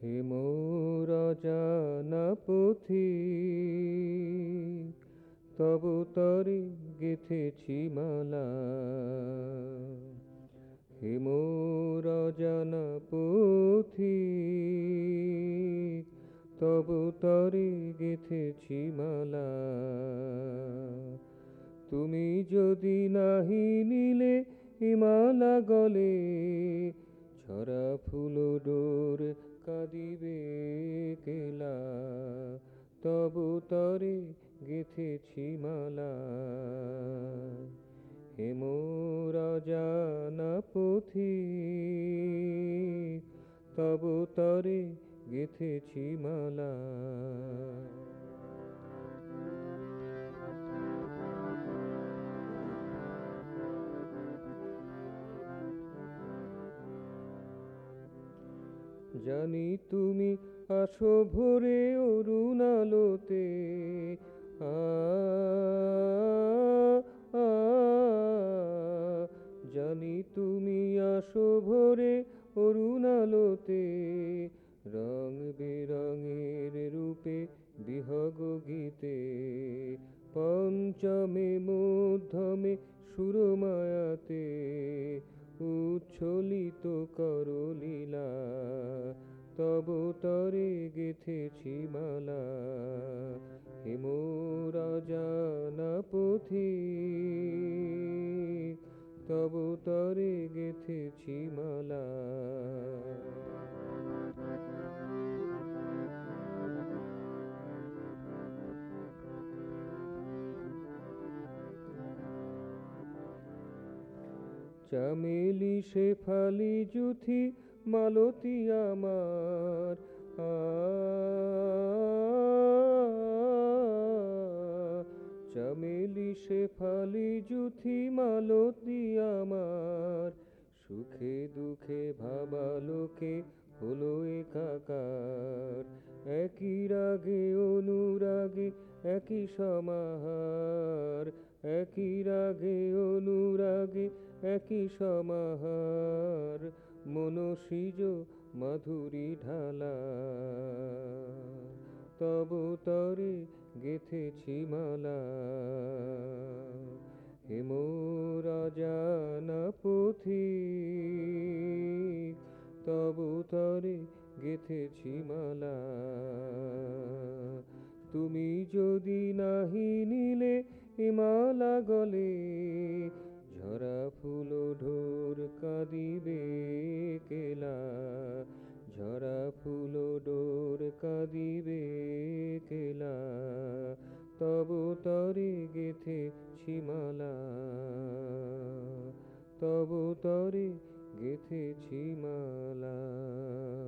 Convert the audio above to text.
হে মোর অজানা পথিক, তব তরে গেথেছি মালা। হে মোর অজানা পথিক, তব তরে গেথেছি মালা। তুমি যদি নাহি নিলে এ মালা গলে, ঝরা ফুল ডোর কাঁদিবে কেলা। তব তরে গেথেছি মালা। হে মোর অজানা পথিক, তব তরে গেথেছি মালা। জানি তুমি আসো ভোরে অরুণ আলোতে, জানি তুমি আসো ভোরে অরুণ আলোতে। রং বেরঙের রূপে বিহগ গীতে, পঞ্চমে মধ্যমে সুরমায়াতে উচ্ছ্বলিত করো লীলা। তব তরে গেথেছি মালা। হে মোর অজানা পথিক, তব তরে গেথেছি মালা। চামেলি শেফালি জুথি মালতী আমার, চামেলি শেফালি জুথি মালতী আমার। সুখে দুঃখে ভাবালোকে হলো একাকার, একই রাগে অনুরাগে একই সমাহার। একই রাগে অনুরাগে একই সমাহার, মনসিজ মাধুরী ঢালা। তব তরে গেথেছি মালা। হে মোর অজানা পথিক, তব তরে গেথেছি মালা। তুমি যদি নাহি নিলে এ মালা গলে, ঝরা ফুল ঢোর কাঁদিবে কেলা। ঝরা ফুল ডোর কাঁদিবে কেলা। তব তরে গেথেছি মালা। তব তরে গেথেছি মালা।